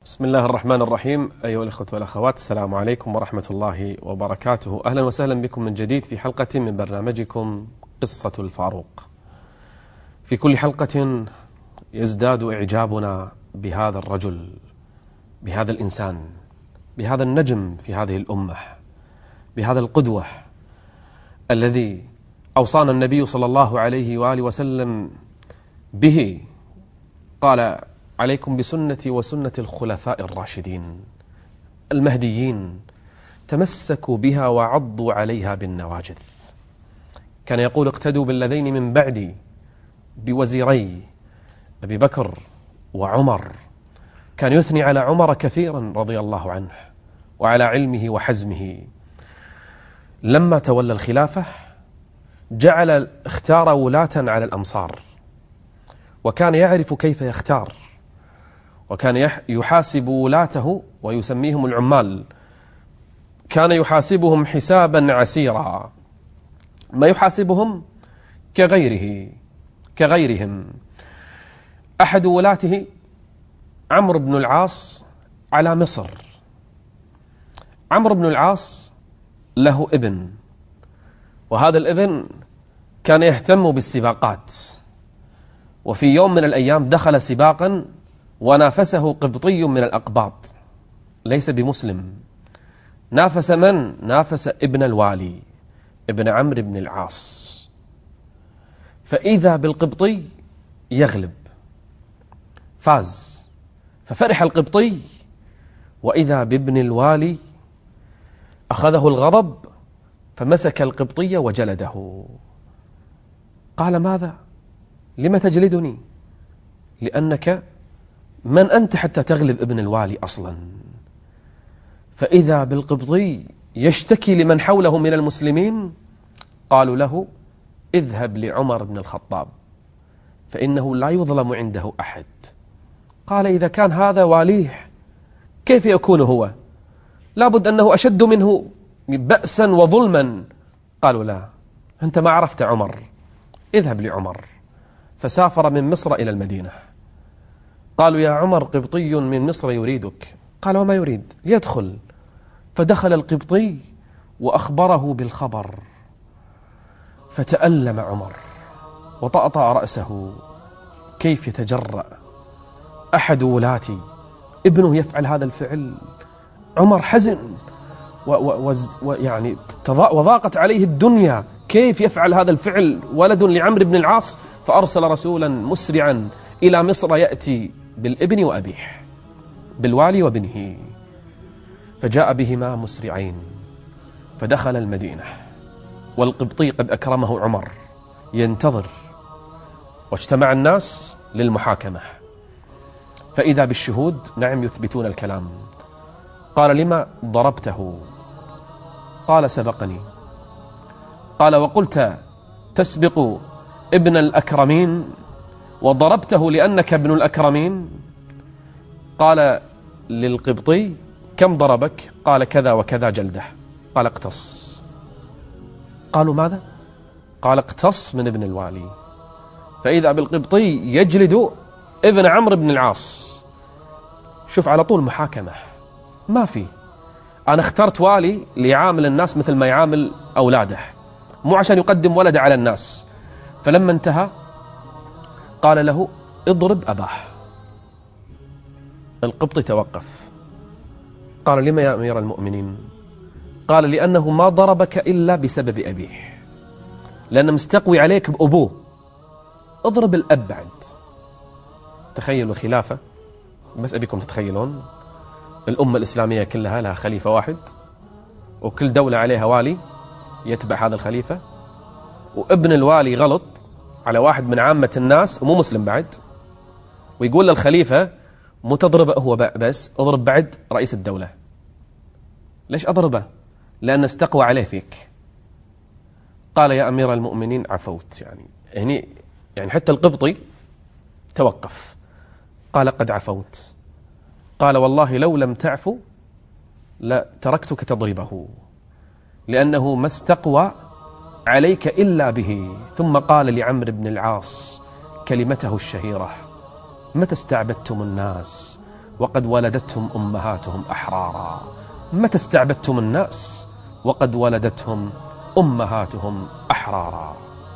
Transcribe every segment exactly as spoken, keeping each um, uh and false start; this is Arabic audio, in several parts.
بسم الله الرحمن الرحيم. أيها الأخوة والأخوات، السلام عليكم ورحمة الله وبركاته. أهلا وسهلا بكم من جديد في حلقة من برنامجكم قصة الفاروق. في كل حلقة يزداد إعجابنا بهذا الرجل، بهذا الإنسان، بهذا النجم في هذه الأمة، بهذا القدوة الذي أوصانا النبي صلى الله عليه وآله وسلم به. قال: عليكم بسنتي وسنة الخلفاء الراشدين المهديين، تمسكوا بها وعضوا عليها بالنواجذ. كان يقول: اقتدوا بالذين من بعدي، بوزيري أبي بكر وعمر. كان يثني على عمر كثيرا رضي الله عنه وعلى علمه وحزمه. لما تولى الخلافة جعل اختار ولاة على الأمصار، وكان يعرف كيف يختار، وكان يحاسب ولاته ويسميهم العمال. كان يحاسبهم حسابا عسيرا، ما يحاسبهم كغيره كغيرهم. أحد ولاته عمرو بن العاص على مصر. عمرو بن العاص له ابن، وهذا الابن كان يهتم بالسباقات، وفي يوم من الأيام دخل سباقا ونافسه قبطي من الأقباط ليس بمسلم. نافس من؟ نافس ابن الوالي ابن عمرو بن العاص، فإذا بالقبطي يغلب، فاز، ففرح القبطي، وإذا بابن الوالي أخذه الغضب فمسك القبطي وجلده. قال: ماذا؟ لم تجلدني؟ لأنك من أنت حتى تغلب ابن الوالي أصلا؟ فإذا بالقبطي يشتكي لمن حوله من المسلمين. قالوا له: اذهب لعمر بن الخطاب فإنه لا يظلم عنده أحد. قال: إذا كان هذا واليه كيف يكون هو؟ لابد أنه أشد منه بأسا وظلما. قالوا: لا، أنت ما عرفت عمر، اذهب لعمر. فسافر من مصر إلى المدينة. قالوا: يا عمر، قبطي من مصر يريدك. قال: وما يريد؟ يدخل. فدخل القبطي وأخبره بالخبر، فتألم عمر وطأطأ رأسه. كيف يتجرأ أحد ولاتي ابنه يفعل هذا الفعل؟ عمر حزن ويعني وضاقت عليه الدنيا. كيف يفعل هذا الفعل ولد لعمرو بن العاص؟ فأرسل رسولا مسرعا إلى مصر يأتي بالابن وأبيه، بالوالي وابنه. فجاء بهما مسرعين، فدخل المدينة والقبطي قد أكرمه عمر ينتظر، واجتمع الناس للمحاكمة. فإذا بالشهود نعم يثبتون الكلام. قال: لما ضربته؟ قال: سبقني. قال: وقلت تسبق ابن الأكرمين وضربته لأنك ابن الأكرمين؟ قال للقبطي: كم ضربك؟ قال: كذا وكذا جلده. قال: اقتص. قالوا: ماذا؟ قال: اقتص من ابن الوالي. فإذا بالقبطي يجلد ابن عمرو بن العاص. شوف، على طول محاكمة، ما في أنا اخترت والي ليعامل الناس مثل ما يعامل أولاده، مو عشان يقدم ولد على الناس. فلما انتهى قال له: اضرب أباه. القبطي توقف. قال: لما يا أمير المؤمنين؟ قال: لأنه ما ضربك إلا بسبب أبيه، لأنه مستقوي عليك بأبوه. اضرب الأب بعد. تخيلوا خلافة، بس أبيكم تتخيلون الأمة الإسلامية كلها لها خليفة واحد، وكل دولة عليها والي يتبع هذا الخليفة، وابن الوالي غلط على واحد من عامة الناس ومو مسلم بعد، ويقول للخليفة: مو تضربه هو بس، اضرب بعد رئيس الدولة. ليش أضربه؟ لأن استقوى عليه فيك. قال: يا أمير المؤمنين عفوت. يعني يعني يعني حتى القبطي توقف. قال: قد عفوت. قال: والله لو لم تعفو لا تركتك تضربه، لأنه ما استقوى عليك إلا به. ثم قال لعمرو بن العاص كلمته الشهيرة: متى استعبدتم الناس وقد ولدتهم أمهاتهم أحرارا. متى استعبدتم الناس وقد ولدتهم أمهاتهم أحرارا.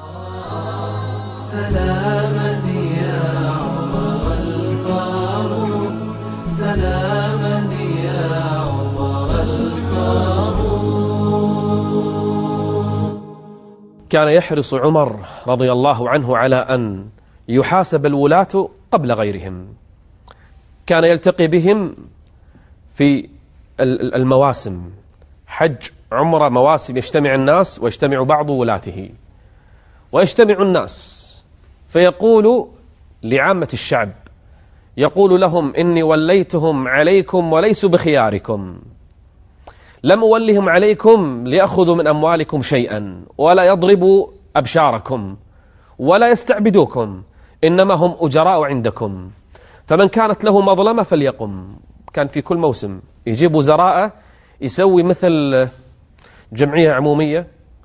سلاما يا عمر الفاروق، سلاما يا عمر الفاروق. كان يحرص عمر رضي الله عنه على أن يحاسب الولاة قبل غيرهم. كان يلتقي بهم في المواسم، حج، عمره، مواسم، يجتمع الناس ويجتمع بعض ولاته، ويجتمع الناس فيقول لعامة الشعب، يقول لهم: إني وليتهم عليكم وليسوا بخياركم، لم أولهم عليكم ليأخذوا من أموالكم شيئا ولا يضربوا أبشاركم ولا يستعبدوكم، إنما هم أجراء عندكم، فمن كانت له مظلمة فليقم. كان في كل موسم يجيب وزراء يسوي مثل جمعية عمومية،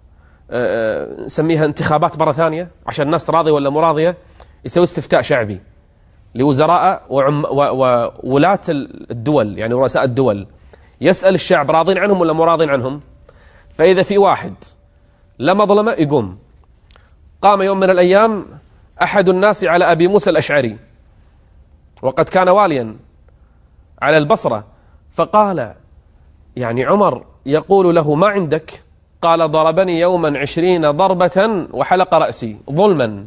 نسميها انتخابات مرة ثانية عشان الناس راضية ولا مراضية، يسوي استفتاء شعبي لوزراء وعم وولاة الدول، يعني رؤساء الدول، يسأل الشعب راضين عنهم ولا مراضين عنهم. فإذا في واحد لا مظلمة يقوم. قام يوم من الأيام أحد الناس على أبي موسى الأشعري، وقد كان واليا على البصرة، فقال: يعني عمر يقول له: ما عندك؟ قال: ضربني يوما عشرين ضربة وحلق رأسي ظلما.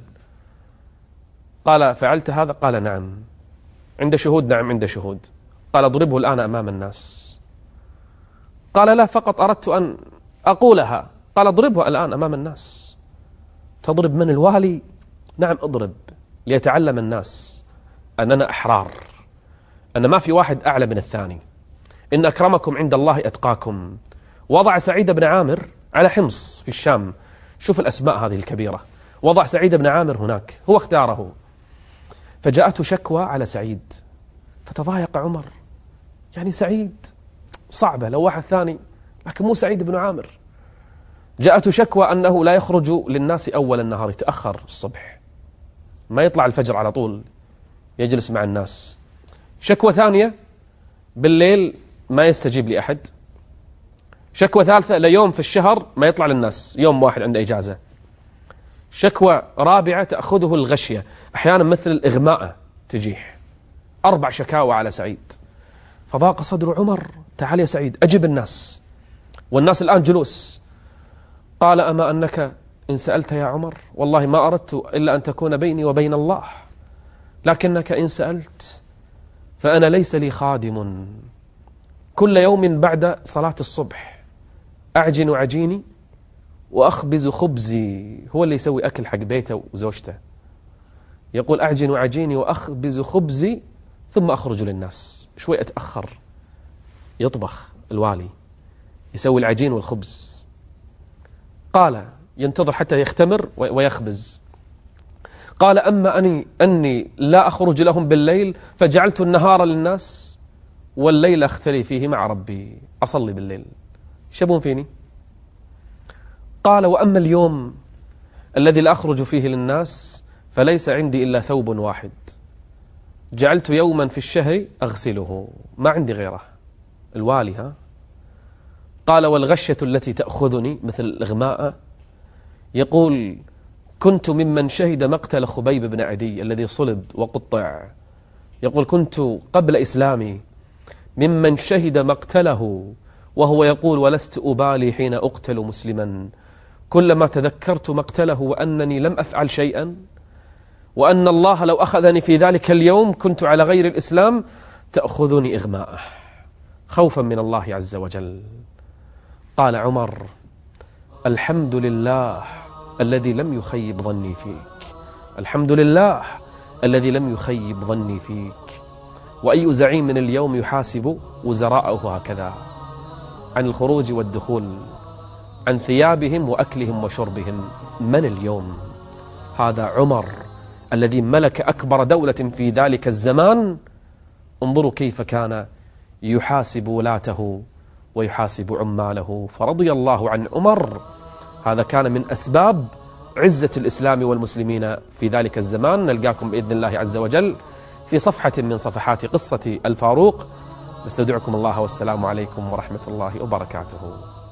قال: فعلت هذا؟ قال: نعم. عند شهود؟ نعم عند شهود. قال: اضربه الآن أمام الناس. قال: لا، فقط أردت أن أقولها. قال: اضربه الآن أمام الناس. تضرب من الوالي؟ نعم اضرب، ليتعلم الناس أننا أحرار، أن ما في واحد أعلى من الثاني، إن أكرمكم عند الله أتقاكم. وضع سعيد بن عامر على حمص في الشام، شوف الأسماء هذه الكبيرة، وضع سعيد بن عامر هناك، هو اختاره. فجاءته شكوى على سعيد، فتضايق عمر، يعني سعيد صعبة لو واحد ثاني، لكن مو سعيد بن عامر. جاءته شكوى أنه لا يخرج للناس أول النهار، يتأخر الصبح، ما يطلع الفجر على طول، يجلس مع الناس. شكوى ثانية بالليل ما يستجيب لأحد. شكوى ثالثة ليوم في الشهر ما يطلع للناس، يوم واحد عنده إجازة. شكوى رابعة تأخذه الغشية، أحيانا مثل الإغماء تجيح. أربع شكاوى على سعيد. فضاق صدر عمر، تعال يا سعيد أجب الناس، والناس الآن جلوس. قال: أما أنك إن سألت يا عمر والله ما أردت إلا أن تكون بيني وبين الله، لكنك إن سألت فأنا ليس لي خادم، كل يوم بعد صلاة الصبح أعجن عجيني وأخبز خبزي، هو اللي يسوي أكل حق بيته وزوجته، يقول: أعجن عجيني وأخبز خبزي ثم أخرج للناس. شوي أتأخر، يطبخ الوالي، يسوي العجين والخبز. قال: ينتظر حتى يختمر ويخبز. قال: أما أني أني لا أخرج لهم بالليل، فجعلت النهار للناس والليل أختلي فيه مع ربي، أصلي بالليل، شبون فيني؟ قال: وأما اليوم الذي لا أخرج فيه للناس فليس عندي إلا ثوب واحد، جعلت يوما في الشهر أغسله، ما عندي غيره. الوالي ها؟ قال: والغشة التي تأخذني مثل الإغماء، يقول: كنت ممن شهد مقتل خبيب بن عدي الذي صلب وقطع، يقول: كنت قبل إسلامي ممن شهد مقتله، وهو يقول: ولست أبالي حين أقتل مسلما، كلما تذكرت مقتله وأنني لم أفعل شيئا، وأن الله لو أخذني في ذلك اليوم كنت على غير الإسلام، تأخذني إغماءه خوفا من الله عز وجل. قال عمر: الحمد لله الذي لم يخيب ظني فيك، الحمد لله الذي لم يخيب ظني فيك. وأي زعيم من اليوم يحاسب وزراءه هكذا عن الخروج والدخول، عن ثيابهم وأكلهم وشربهم؟ من اليوم؟ هذا عمر الذي ملك أكبر دولة في ذلك الزمان. انظروا كيف كان يحاسب ولاته ويحاسب عماله، فرضي الله عن عمر. هذا كان من أسباب عزة الإسلام والمسلمين في ذلك الزمان. نلقاكم بإذن الله عز وجل في صفحة من صفحات قصة الفاروق. نستودعكم الله والسلام عليكم ورحمة الله وبركاته.